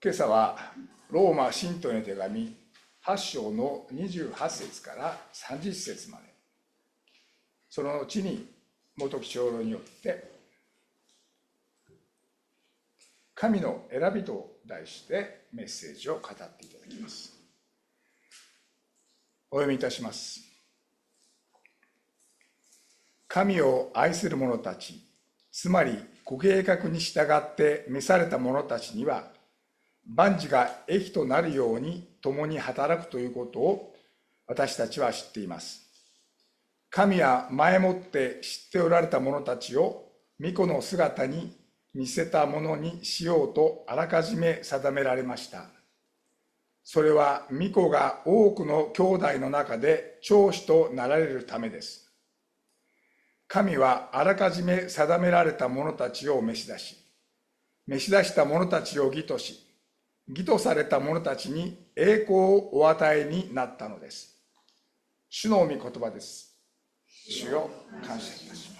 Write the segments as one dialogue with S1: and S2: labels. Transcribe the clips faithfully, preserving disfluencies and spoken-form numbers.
S1: 今朝はローマ信徒への手紙はち章のにじゅうはち節からさんじゅっ節まで、その後に元木長老によって神の選びと題してメッセージを語っていただきます。お読みいたします。神を愛する者たち、つまりご計画に従って召された者たちには、万事が益となるように共に働くということを私たちは知っています。神は前もって知っておられた者たちを御子の姿に似せたものにしようとあらかじめ定められました。それは御子が多くの兄弟の中で長子となられるためです。神はあらかじめ定められた者たちを召し出し、召し出した者たちを義とし、義とされた者たちに栄光をお与えになったのです。主の御言葉です。主よ、感謝いたします。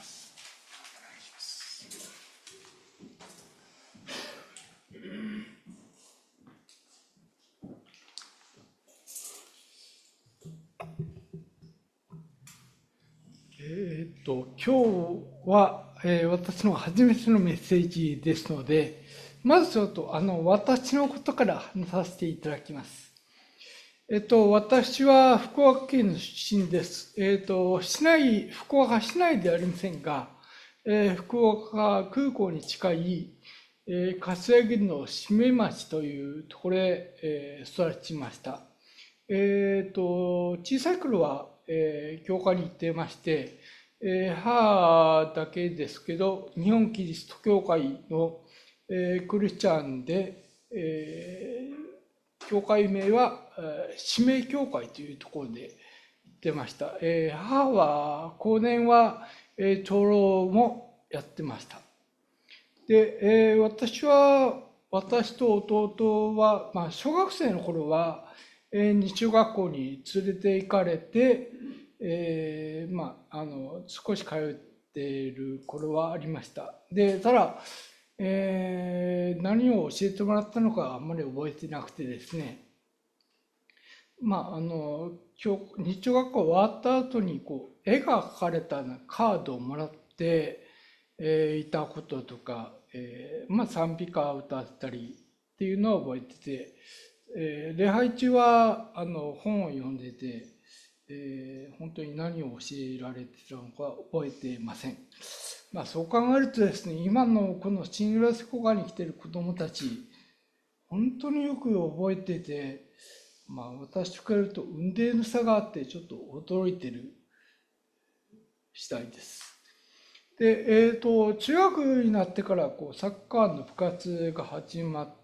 S2: えー、っと今日は、えー、私の初めてのメッセージですので、まずちょっとあの私のことから話させていただきます。えっと、私は福岡県の出身です。えっと、市内、福岡市内ではありませんが、えー、福岡空港に近い、えー、柏木の締め町というところで、えー、育ちました。えっと、小さい頃は、えー、教会に行ってまして、えー、母だけですけど、日本キリスト教会のえー、クリスチャンで、えー、教会名は、えー、使命教会というところで行ってました。えー、母は後年は、えー、長老もやってました。で、えー、私は私と弟は、まあ、小学生の頃は、えー、日中学校に連れて行かれて、えー、まああの少し通っている頃はありました。で、ただえー、何を教えてもらったのかあんまり覚えてなくてですね、まああの日中学校終わった後にこう絵が描かれたカードをもらって、えー、いたこととか、えー、まあ賛美歌を歌ったりっていうのを覚えてて、えー、礼拝中はあの本を読んでて、えー、本当に何を教えられてたのか覚えていません。まあ、そう考えるとですね、今のこのシングラスコガに来ている子どもたち、本当によく覚えてて、まあ、私から言うと雲泥の差があってちょっと驚いてる次第です。で、えーと、中学になってからこうサッカーの部活が始まって、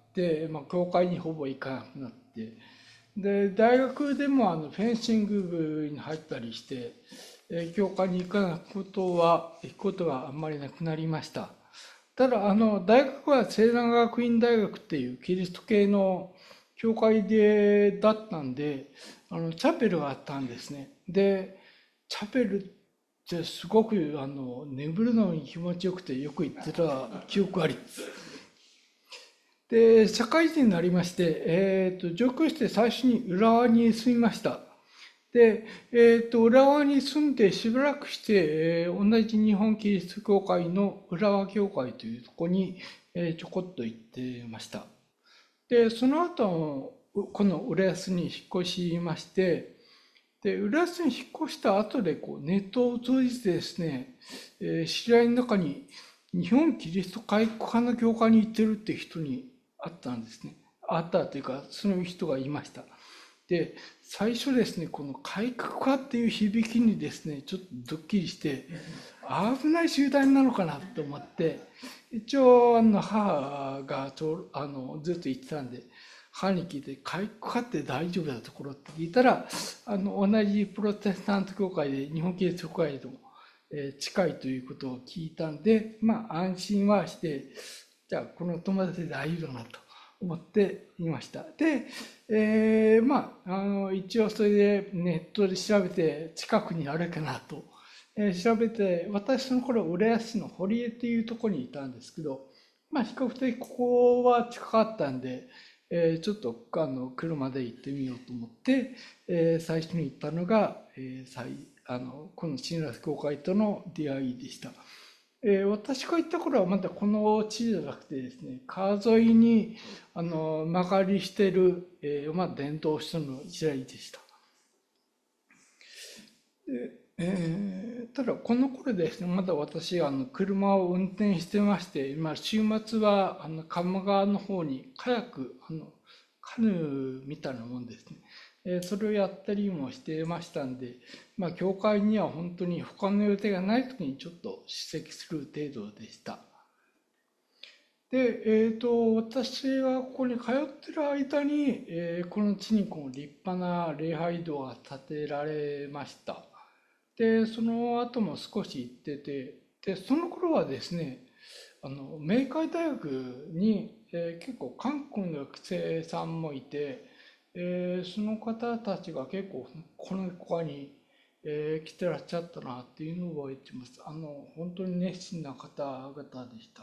S2: まあ、教会にほぼ行かなくなって、で、大学でもあのフェンシング部に入ったりして、教会に行かないことは、行くことがあんまりなくなりました。ただ、あの、大学は聖南学院大学っていうキリスト系の教会で、だったんで、あの、チャペルがあったんですね。で、チャペルってすごく、あの、眠るのに気持ちよくてよく行ってた記憶あります。で、社会人になりまして、えっと、上京して最初に浦和に住みました。で、えっと、浦和に住んでしばらくして、えー、同じ日本キリスト教会の浦和教会というところに、えー、ちょこっと行ってました。で、その後、この浦安に引っ越しまして、で、浦安に引っ越した後で、こう、ネットを通じてですね、えー、知り合いの中に、日本キリスト開国派の教会に行ってるって人に会ったんですね。会ったというか、そういう人がいました。で、最初ですね、この改革派っていう響きにですね、ちょっとドッキリして、危ない集団なのかなと思って、一応、あの、母がちょあのずっと言ってたんで、母に聞いて、改革派って大丈夫なところって聞いたら、あの、同じプロテスタント教会で、日本キリスト教会とも、えー、近いということを聞いたんで、まあ、安心はして、じゃあ、この友達で大丈夫だなと思っていました。で、えー、まあ、あの、一応それでネットで調べて、近くにあるかなと、えー、調べて、私その頃、浦安市の堀江っていうところにいたんですけど、まあ、比較的ここは近かったんで、 えーちょっとあの車で行ってみようと思って、えー最初に行ったのが、えー最あのこの親鸞教会との出会いでした。えー私が行った頃はまだこの地じゃなくてですね、川沿いにあの曲がりしている、えーまあ、伝統書の時代でした。でえーただこの頃ですね、まだ私あの車を運転してまして、まあ、週末はあの鴨川の方にカヤック、あのカヌーみたいなもんですね、えーそれをやったりもしてましたんで、まあ、教会には本当に他の予定がない時にちょっと出席する程度でした。で、えーと、私がここに通ってる間に、えーこの地にこう立派な礼拝堂が建てられました。で、その後も少し行ってて、で、その頃はですね、あの、明海大学に、えー結構韓国の学生さんもいて、えーその方たちが結構このここに、えー来てらっしゃったなっていうのを覚えてます。あの、本当に熱心な方々でした。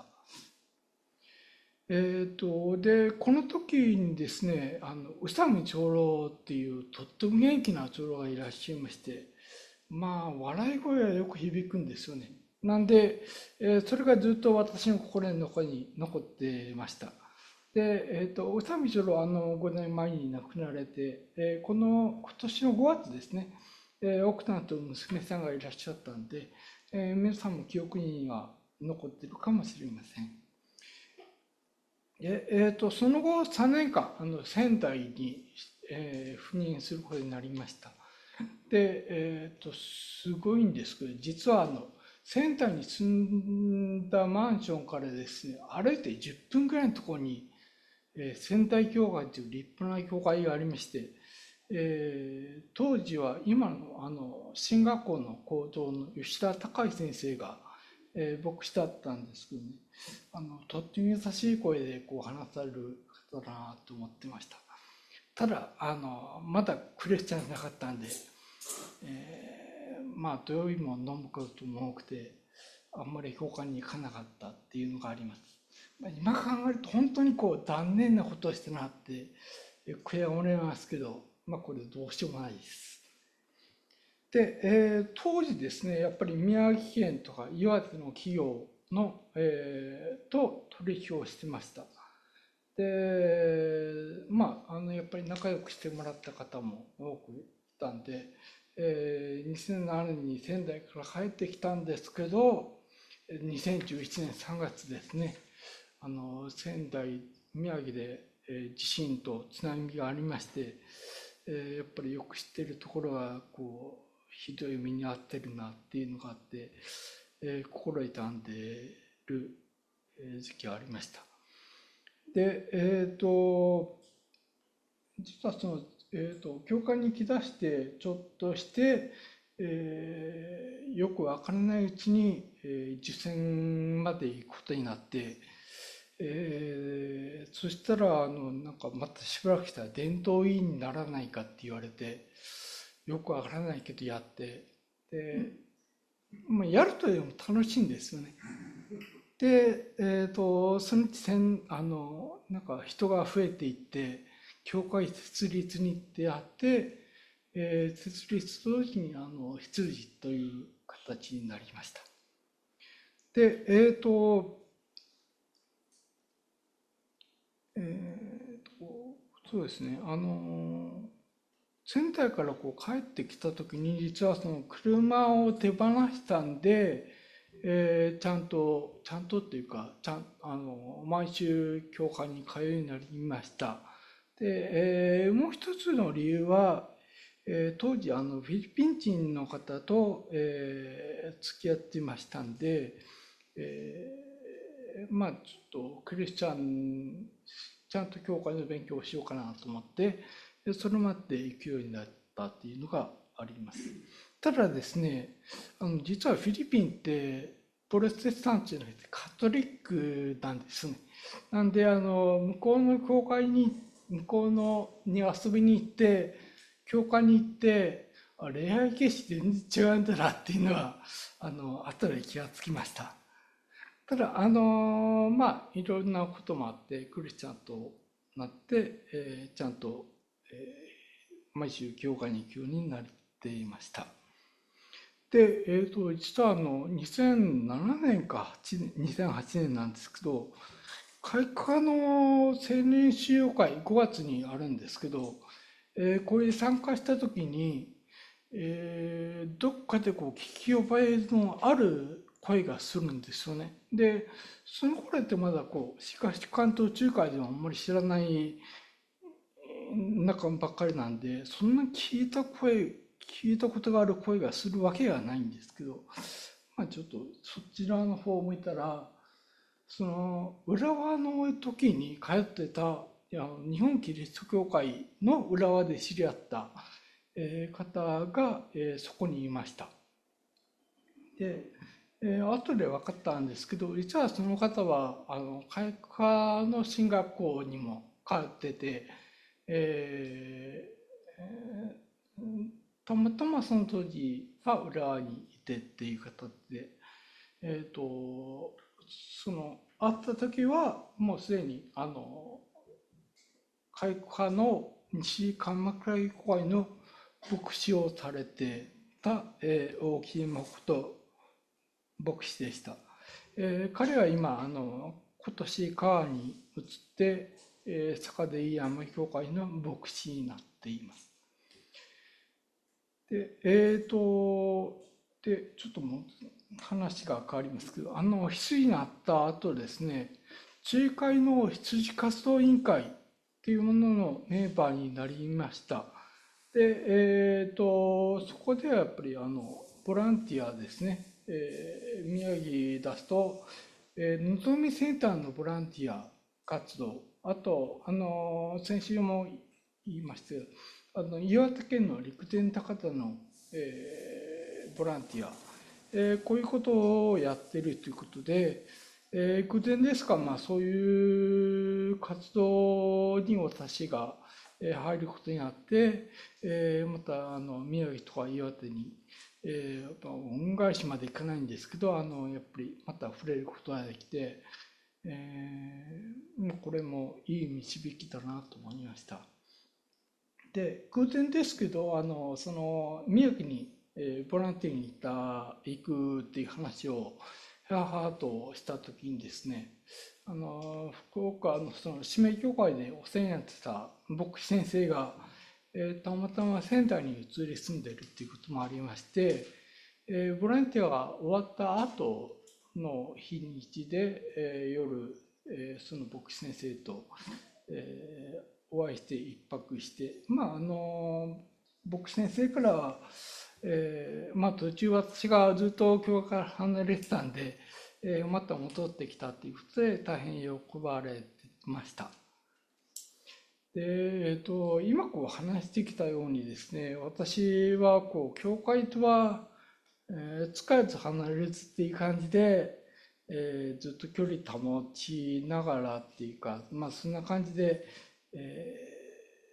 S2: えーと、で、この時にですね、あの、宇佐美長老っていうとっても元気な長老がいらっしゃいまして、まあ、笑い声がよく響くんですよね。なんで、えーそれがずっと私の心の中に残ってました。で、えっと、宇佐美長老はあのごねんまえに亡くなられて、えーこの今年のごがつですね、えー奥さんと娘さんがいらっしゃったんで、えー皆さんも記憶には残っているかもしれません。ええーと、その後さんねんかん、あの仙台に、えー赴任することになりました。で、えーと、すごいんですけど、実はあの、仙台に住んだマンションからですね、歩いてじゅっぷんぐらいのところに、えー仙台教会という立派な教会がありまして、えー当時は今のあの進学校の校長の吉田隆先生が、えー牧師だったんですけどね、あのとっても優しい声でこう話される方だなと思ってました。ただあのまだクリスチャンじゃなかったんで、えーまあ土曜日も飲むことも多くて、あんまり教会に行かなかったっていうのがあります。まあ今考えると本当にこう残念なことをしてなって悔やまれますけど、まあこれどうしようもないです。で、えー当時ですね、やっぱり宮城県とか岩手の企業の、えーと取引をしてました。で、まあ、あのやっぱり仲良くしてもらった方も多くいたんで、えーにせんななねんに仙台から帰ってきたんですけど、にせんじゅういちねんさんがつですね、あの仙台、宮城で、えー地震と津波がありまして、えーやっぱりよく知ってるところがこうひどい目に遭ってるなっていうのがあって、えー心痛んでるえー時期がありました。で、えっと、実はその、えっと、教会に来だしてちょっとして、えーよくわからないうちに、えー受選まで行くことになって、えーそしたら、あの、なんかまたしばらくしたら伝統委員にならないかって言われて、よくわからないけどやって、で、まあ、やるというのも楽しいんですよね。で、えーと、そのうちせんあのなんか人が増えていって教会設立にってあって、えー設立と同時にあの羊という形になりました。で、えーと、えーと、そうですね、あの仙台からこう帰ってきた時に実はその車を手放したんで、えーちゃんとちゃんとっていうかちゃんあの毎週教会に通うようになりました。で、えーもう一つの理由は、えー当時あのフィリピン人の方と、えー付き合っていましたんで、えーまあちょっとクリスチャンちゃんと教会の勉強をしようかなと思って、でそれまで行くようになったっていうのがあります。ただですね、あの実はフィリピンってプロテスタントじゃなくてカトリックなんですね。なんであの向こうの教会に向こうのに遊びに行って教会に行ってあ礼拝形式全然違うんだなっていうのはあの後で気がつきました。ただあのまあいろんなこともあってクリスチャンとなって、えー、ちゃんと、えー、毎週教会に行くようになっていました。で、えー、と実はあのにせんななねんかにせんはちねんなんですけど、開花の青年修養会ごがつにあるんですけど、えー、これに参加した時に、えー、どっかでこう聞き覚えのある声がするんですよね。で、その頃ってまだこう、しかし関東中海ではあんまり知らない中ばっかりなんで、そんな聞いた声、聞いたことがある声がするわけがないんですけど、まあちょっとそちらの方を見たら、その浦和の時に通ってたいや日本キリスト教会の浦和で知り合った、えー方が、えーそこにいました。で、えー後で分かったんですけど、実はその方はあの開花の進学校にも通ってて、えーたまたまその当時は浦和にいてっていう形で、えっと、その会った時はもうすでにあの開花の西鎌倉以降の牧師をされてた、えー、大木誠牧師でした。えー彼は今あの今年川に移って、えー、坂出山教会の牧師になっています。で、えっ、と、で、ちょっともう話が変わりますけど、あの、羊になった後ですね、中会の羊活動委員会っていうもののメンバーになりました。で、えっ、と、そこではやっぱりあの、ボランティアですね、えー宮城出すと、えーのぞみセンターのボランティア活動、あと、あの、先週も言いましたけど、あの岩手県の陸前高田の、えーボランティア、えーこういうことをやっているということで、えー偶然ですが、まあ、そういう活動に私がえー入ることになって、えーまたあの宮城とか岩手に、えー、恩返しまでいかないんですけど、あのやっぱりまた触れることができて、えーこれもいい導きだなと思いました。で、偶然ですけど、あの、その、宮城に、えーボランティアに行った、行くっていう話を、母としたときにですね、あの、福岡のその、指名協会でお世話になってた牧師先生が、えーたまたま仙台に移り住んでるっていうこともありまして、えーボランティアが終わった後の日にちで、えー夜、えーその牧師先生と、えーお会いして一泊して、まあ、あの、牧師先生からは、えーまあ、途中私がずっと教会から離れてたんで、えーまた戻ってきたということで大変喜ばれてました。で、えっと、今こう話してきたようにですね、私はこう、教会とは、えー、疲れず離れずっていう感じで、えーずっと距離保ちながらっていうか、まあそんな感じで、えー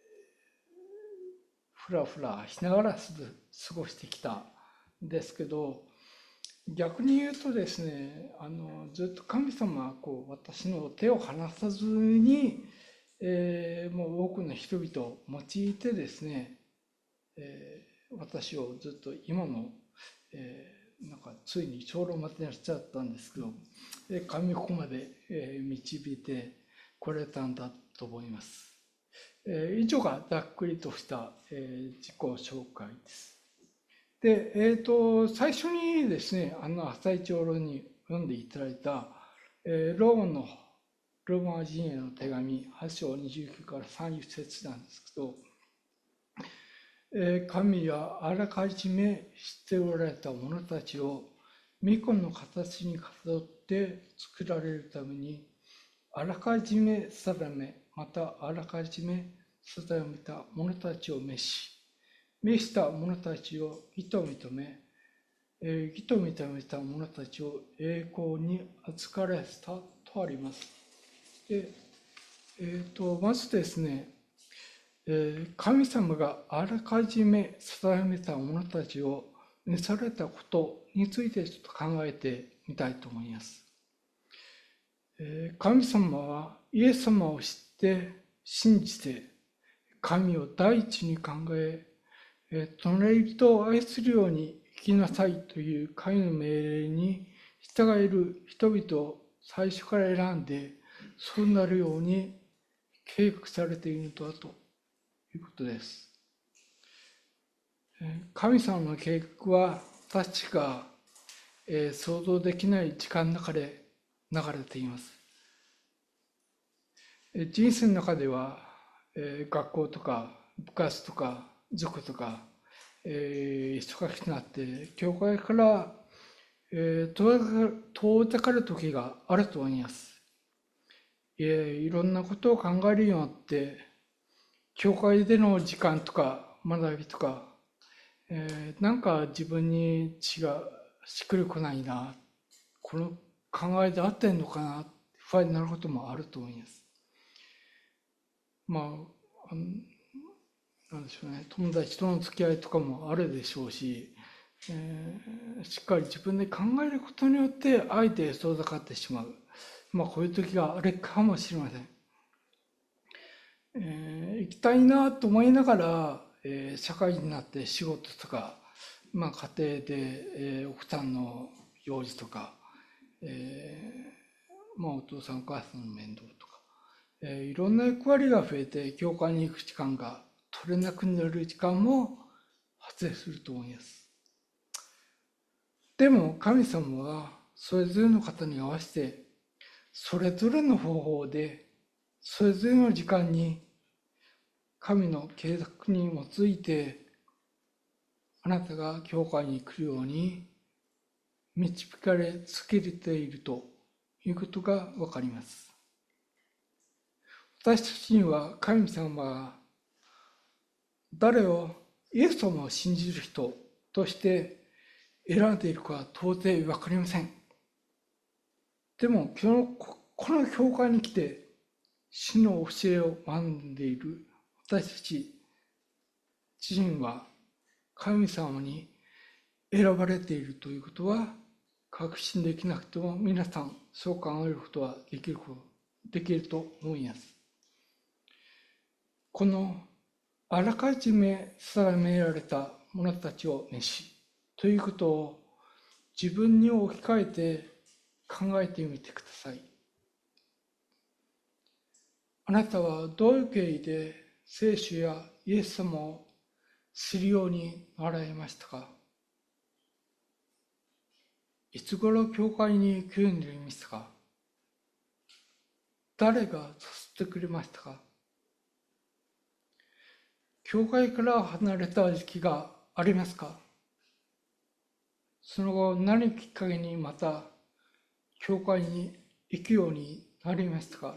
S2: ふらふらしながら過ごしてきたんですけど、逆に言うとですね、あのずっと神様はこう私の手を離さずに、えーもう多くの人々を用いてですね、えー私をずっと今の、えーなんかついに長老までにしちゃったんですけど、えー神ここまで、えー導いてこれたんだと思います。えー以上がざっくりとした、えー自己紹介です。で、えっと、最初にですね、あの、浅井長老に読んでいただいた、えーローマの、ローマ人への手紙、はち章にじゅうきゅうからさんじゅう節なんですけど、えー神はあらかじめ知っておられた者たちを御子の形にかたどって作られるために、あらかじめ定め、またあらかじめ定めた者たちを召し、召した者たちを義と認め、えー義と認めた者たちを栄光に預かれたとあります。で、えーと、まずですね、えー神様があらかじめ定めた者たちを召されたことについてちょっと考えてみたいと思います。えー神様はイエス様を知って信じて、神を第一に考え、隣人を愛するように生きなさいという神の命令に従える人々を最初から選んで、そうなるように計画されているのだということです。神様の計画は私が想像できない時間の中で流れています。人生の中では学校とか部活とか塾とか忙しくなって教会から遠ざかる時があると思います。いろんなことを考えるようになって教会での時間とか学びとか、えー、なんか自分に血がしっくりこないな、この考えで合ってんのかな、不安になることもあると思います。まあ、あのなんでしょうね、友達との付き合いとかもあるでしょうし、えー、しっかり自分で考えることによって相手へ遠ざかってしまう、まあ、こういう時があるかもしれません。えー、行きたいなと思いながら、えー、社会になって仕事とか、まあ、家庭で、えー、奥さんの用事とか、えーまあ、お父さんお母さんの面倒とか、えー、いろんな役割が増えて教会に行く時間が取れなくなる時間も発生すると思います。でも神様はそれぞれの方に合わせてそれぞれの方法でそれぞれの時間に神の計画に基づいてあなたが教会に来るように導かれつけているということがわかります。私たちには神様は誰をイエス様を信じる人として選んでいるかは到底わかりません。でもこの、この教会に来て主の教えを学んでいる私たち自身は神様に選ばれているということは確信できなくても皆さんそう考えることはできるできると思います。このあらかじめ定められた者たちを召しということを自分に置き換えて考えてみてください。あなたはどういう経緯で聖書やイエス様を知るようになられましたか？いつ頃教会に来るようになりましたか？誰がさせてくれましたか？教会から離れた時期がありますか？その後何きっかけにまた教会に行くようになりましたか？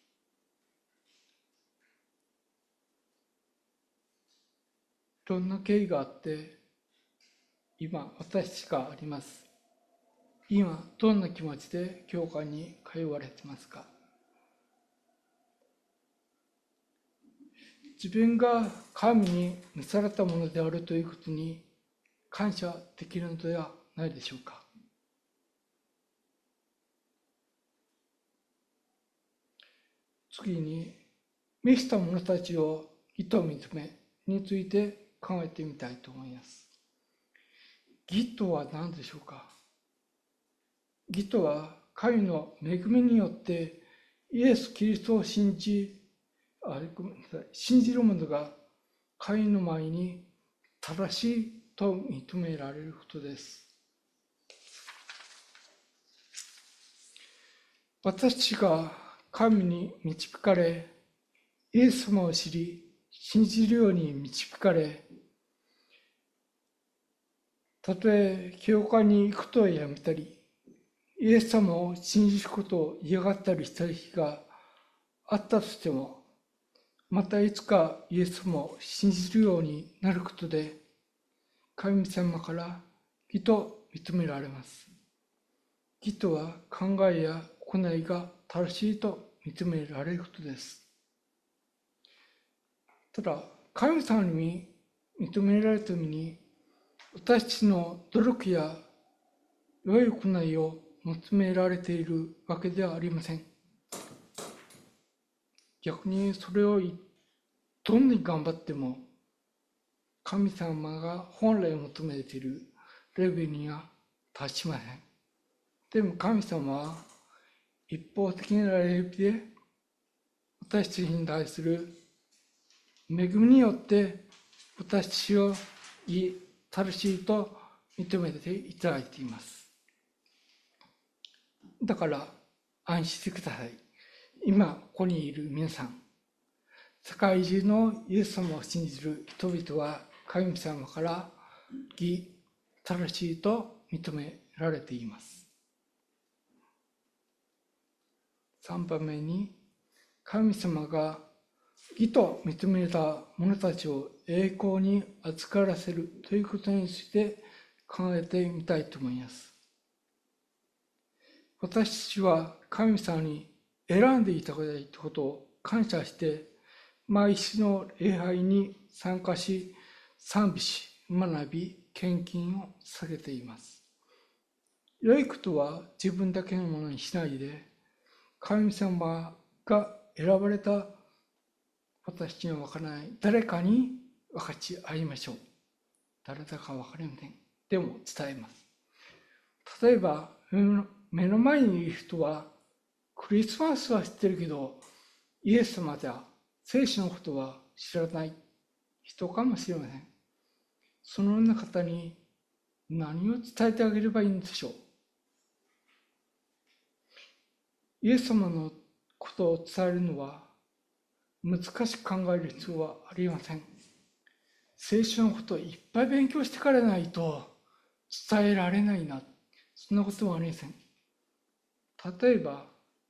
S2: いろんな経緯があって今私があります。今どんな気持ちで教会に通われてますか？自分が神に召されたものであるということに感謝できるのではないでしょうか。次に召した者たちを義と認めについて考えてみたいと思います。義とは何でしょうか。義とは神の恵みによってイエス・キリストを信じあごめんなさい信じる者が神の前に正しいと認められることです。私たちが神に導かれ、イエス様を知り、信じるように導かれ、たとえ教会に行くことをやめたり、イエス様を信じることを嫌がったりした日があったとしても、またいつかイエス様を信じるようになることで、神様から義と認められます。義とは考えや行いが正しいと認められることです。ただ、神様に認められるために、私たちの努力や良い行いを求められているわけではありません。 逆にそれをどんなに頑張っても神様が本来求めているレベルには達しません。でも神様は一方的なレベルで私たちに対する恵みによって私たちを正しいと認めていただいています。だから安心してください。今ここにいる皆さん、世界中のイエス様を信じる人々は神様から義、正しいと認められています。さんばんめに、神様が義と認めた者たちを栄光に預からせるということについて考えてみたいと思います。私たちは神様に選んでいただいたことを感謝して、毎週の礼拝に参加し、賛美し、学び、献金を下げています。良いことは自分だけのものにしないで、神様が選ばれた私には分からない誰かに分かち合いましょう。誰だか分かりません。でも伝えます。例えば、目の前にいる人はクリスマスは知ってるけど、イエス様や聖書のことは知らない人かもしれません。そのような方に何を伝えてあげればいいんでしょう。イエス様のことを伝えるのは難しく考える必要はありません。聖書のことをいっぱい勉強してからないと伝えられないな、そんなことはありません。例えば、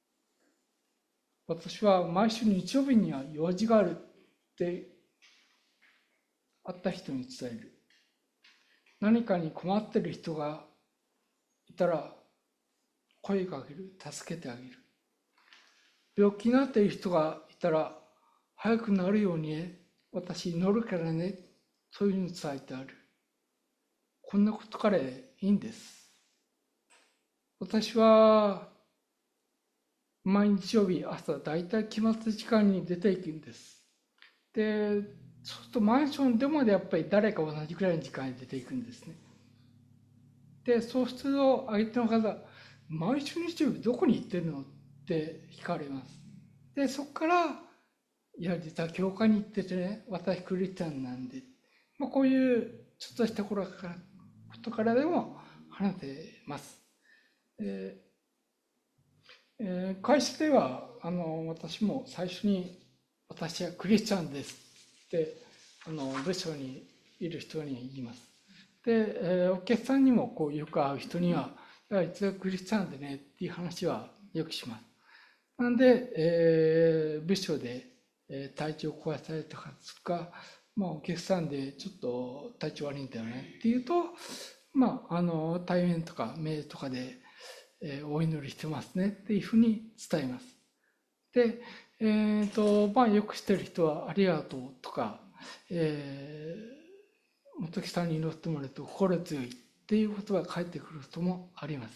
S2: 私は毎週日曜日には用事があるって会った人に伝える。何かに困っている人がいたら声をかける、助けてあげる。病気になっている人がいたら早くなるように私祈るからね、そういうのを伝えてある。こんなことからいいんです。私は毎日曜日朝だいたい決まった時間に出ていくんです。で、そうするとマンションでもやっぱり誰か同じくらいの時間に出ていくんですね。で、そうすると相手の方、毎週日曜日どこに行ってるのって聞かれます。で、そこから、いや、実は教会に行っててね、私クリスチャンなんで、まあ、こういうちょっとしたことからでも話せます。えーえー、会社ではあの私も最初に私はクリスチャンですってあの部署にいる人に言います。で、えー、お客さんにもこうよく会う人には、いや、一応クリスチャンでねっていう話はよくします。なんで、えー、部署で、えー、体調を壊された方とか、まあ、お客さんでちょっと体調悪いんだよねっていうと、まあ、あの対面とかメールとかで、えー、お祈りしてますねっていうふうに伝えます。で、えーとまあ、よくしてる人はありがとうとか、えー、元木さんに祈ってもらうと心強いっていう言葉が返ってくることもあります。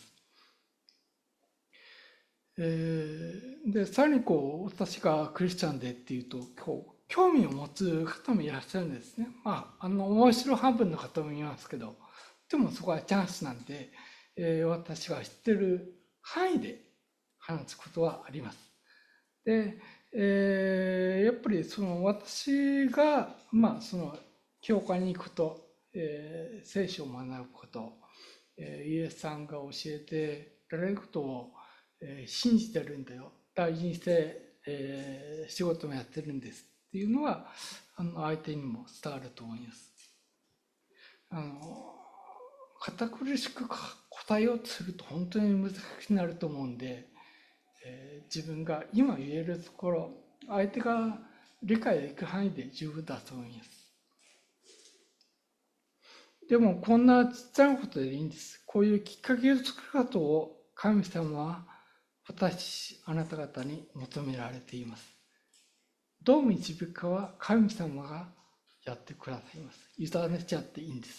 S2: えー、でさらにこう私がクリスチャンでっていうとこう興味を持つ方もいらっしゃるんですね。まああの面白半分の方もいますけど、でもそこはチャンスなんで、えー、私が知ってる範囲で話すことはあります。で、えー、やっぱりその私がまあその教会に行くこと、えー、聖書を学ぶこと、えー、イエスさんが教えてられることをえー、信じてるんだよ、大事にして、えー、仕事もやってるんですっていうのはあの相手にも伝わると思います。あの堅苦しく答えようとすると本当に難しくなると思うんで、えー、自分が今言えるところ、相手が理解できる範囲で十分だと思います。でもこんなちっちゃなことでいいんです。こういうきっかけを作ることを神様は私、あなた方に求められています。どう導くかは神様がやってくださいます。委ねちゃっていいんです。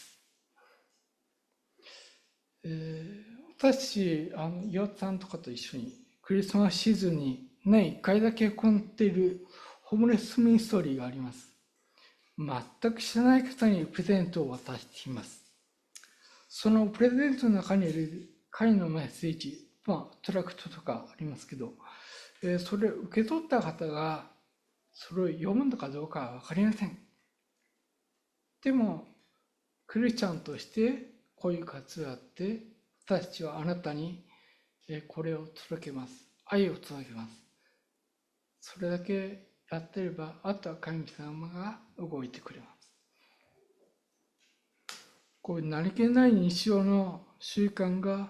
S2: えー、私、あの岩田さんとかと一緒にクリスマスシーズンに年いっかいだけ行っているホームレスミニストリーがあります。全く知らない方にプレゼントを渡しています。そのプレゼントの中にいる会のメッセージ、まあ、トラクトとかありますけど、えー、それを受け取った方がそれを読むのかどうかは分かりません。でもクリスチャンとしてこういう活動をやって、私たちはあなたにこれを届けます。愛を届けます。それだけやってれば、あとは神様が動いてくれます。こういう何気ない日常の習慣が、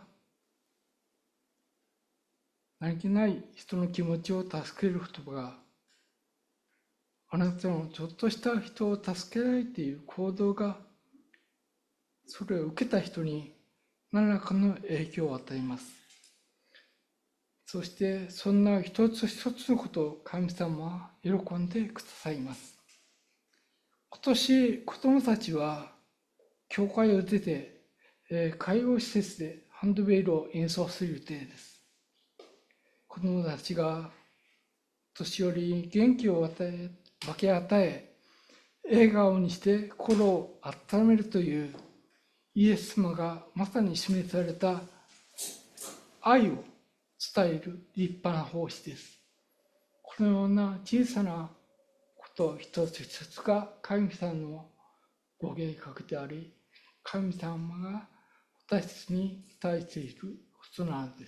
S2: 何気ない人の気持ちを助ける言葉が、あなたのちょっとした人を助けられている行動が、それを受けた人に何らかの影響を与えます。そしてそんな一つ一つのことを神様は喜んでくださいます。今年子供たちは教会を出て、えー、介護施設でハンドベルを演奏する予定です。子供たちが年寄りに元気を与え分け与え、笑顔にして心を温めるというイエス様がまさに示された愛を伝える立派な奉仕です。このような小さなこと一つ一つが神様のご計画であり、神様が私たちに期待していることなのです。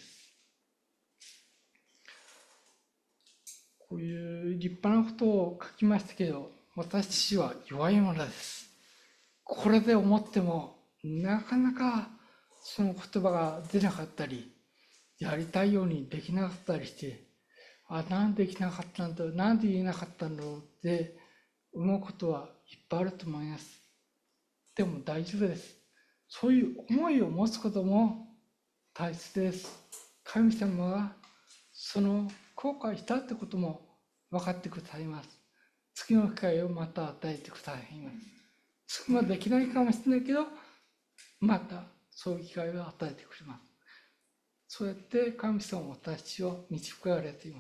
S2: こういう立派なことを書きましたけど、私たちは弱いものです。これで思ってもなかなかその言葉が出なかったり、やりたいようにできなかったりして、あ、なんでできなかったんだろう、なんで言えなかったんだろうって思うことはいっぱいあると思います。でも大丈夫です。そういう思いを持つことも大切です。神様はその後悔したってことも分かってくださいます。次の機会をまた与えてくださいます。次はできないかもしれないけど、またそういう機会を与えてくれます。そうやって神様は私たちを導かれています。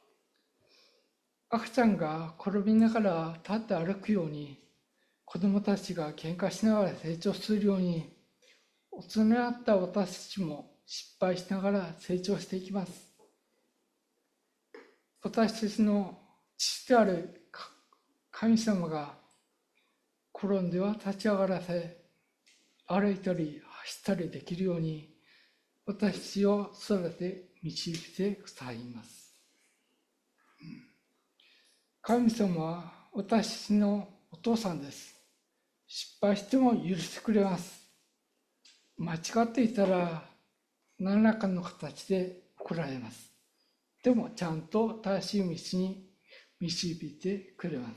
S2: 赤ちゃんが転びながら立って歩くように、子供たちが喧嘩しながら成長するように、大人になった私たちも失敗しながら成長していきます。私たちの父である神様が転んでは立ち上がらせ、歩いたり走ったりできるように、私たちを育て導いてくださいます。神様は私たちのお父さんです。失敗しても許してくれます。間違っていたら何らかの形で怒られます。でもちゃんと正しい道に導いてくれます。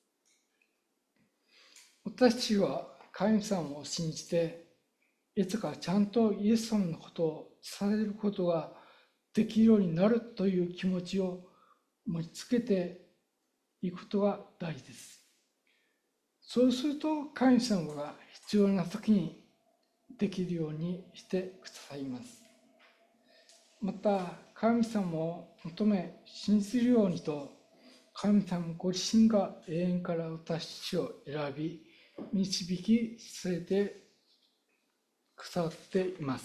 S2: 私たちは神様を信じて、いつかちゃんとイエス様のことを伝えることができるようになるという気持ちを持ちつけていくことが大事です。そうすると神様が必要な時にできるようにしてくださいます。また神様を求め信じるようにと、神様ご自身が永遠から私たちを選び導き連れてくださっています。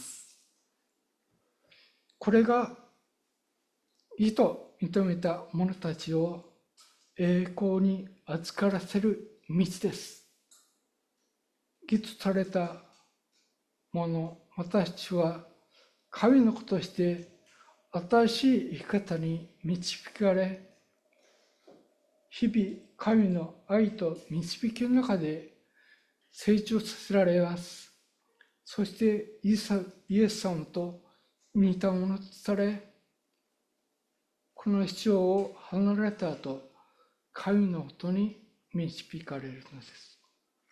S2: これが義と認めた者たちを栄光に預からせる道です。義とされた者、私たちは神の子として新しい生き方に導かれ、日々神の愛と導きの中で成長させられます。そしてイエス様と似たものとされ、この地上を離れた後、神のもとに導かれるのです。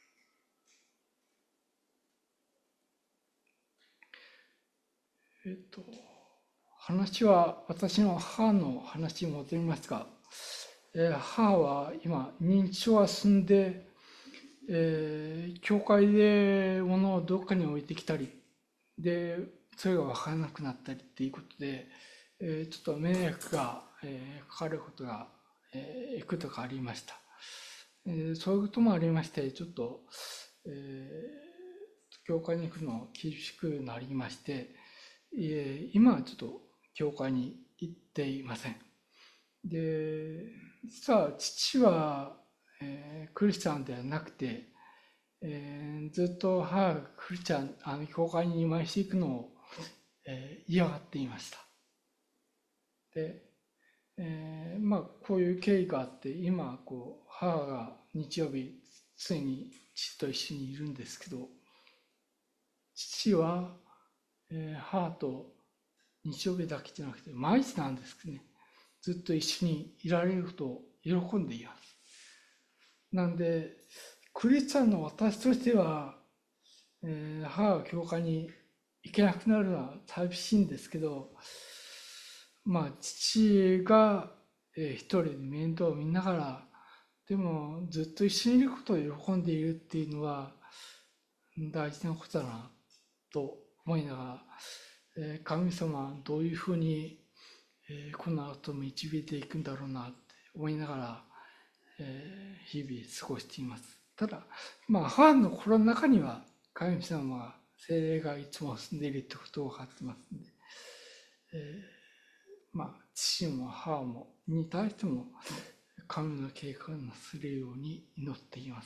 S2: えっと、話は私の母の話に戻りますが、えー、母は今認知症が進んで、えー、教会で物をどっかに置いてきたりで、それが分からなくなったりっていうことで、えー、ちょっと迷惑がえー、かかることが、えー、いくつかありました。えー、そういうこともありまして、ちょっと、えー、教会に行くの厳しくなりまして、えー、今はちょっと教会に行っていません。で、実は父は、えー、クリスチャンではなくて、えー、ずっと母がクリスチャン、あの教会に毎週行くのを、えー、嫌がっていました。で、えー、まあこういう経緯があって、今こう母が日曜日ついに父と一緒にいるんですけど、父は、えー、母と日曜日だけじゃなくて毎日なんですけどね、ずっと一緒にいられることを喜んでいます。なんでクリスチャンの私としては、えー、母が教会に行けなくなるのは寂しいんですけど、まあ父が、えー、一人で面倒を見ながら、でもずっと一緒にいることを喜んでいるっていうのは大事なことだなと思いながら、えー、神様はどういうふうに、えー、この後導いていくんだろうなって思いながら、えー、日々過ごしています。ただ、まあ、母の心の中には神様は聖霊がいつも住んでいるってことを分かってますので、えー、まあ父も母もに対しても神の計画をなされるように祈っています。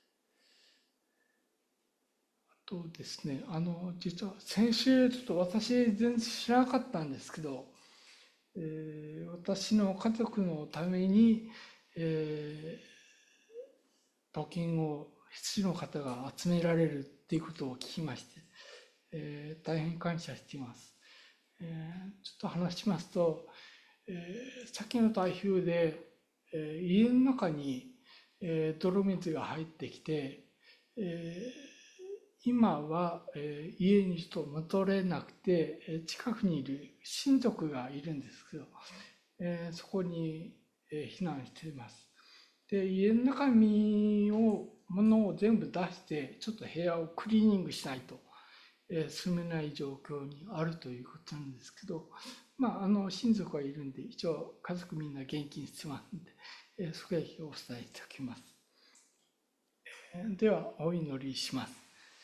S2: あとですね、あの実は先週ちょっと私全然知らなかったんですけど、えー、私の家族のために、えー、募金を必要の方が集められるっていうことを聞きまして、えー、大変感謝しています。えー、ちょっと話しますと、えー、先の台風で、えー、家の中に、えー、泥水が入ってきて、えー、今は、えー、家に人戻れなくて、えー、近くにいる親族がいるんですけど、えー、そこに、えー、避難しています。で、家の中身を、ものを全部出して、ちょっと部屋をクリーニングしないと、えー、住めない状況にあるということなんですけど、まあ、あの、親族がいるんで、一応家族みんな元気にしてますんで、えー、それをお伝えいただきます。えー、では、お祈りします。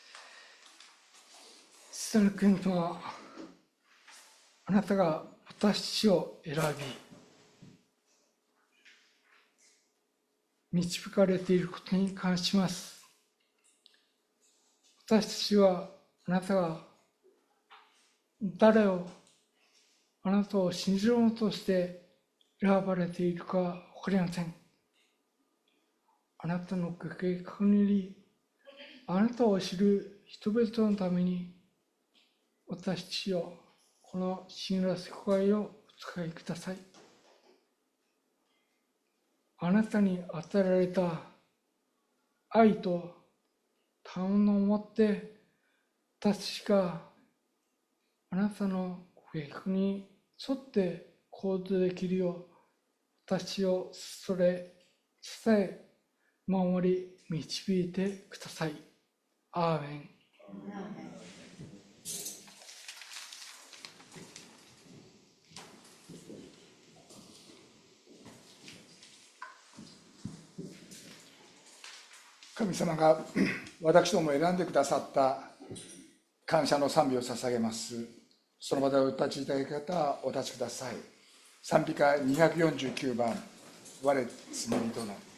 S2: 父なる神様、あなたが私を選び、導かれていることに関します。私たちはあなたが誰をあなたを信じる者として選ばれているかわかりません。あなたのご計画により、あなたを知る人々のために、私たちをこのシングラス世界をお使いください。あなたに与えられた愛と賜物を持って、私たちがあなたのご計画に沿って行動できるよう、私をそれ、支え、守り、導いてください。アーメン。
S1: 神様が私どもを選んでくださった感謝の賛美を捧げます。その場でお立ちいただき方はお立ちください。賛美歌にひゃくよんじゅうきゅうばん、我つむりとなる。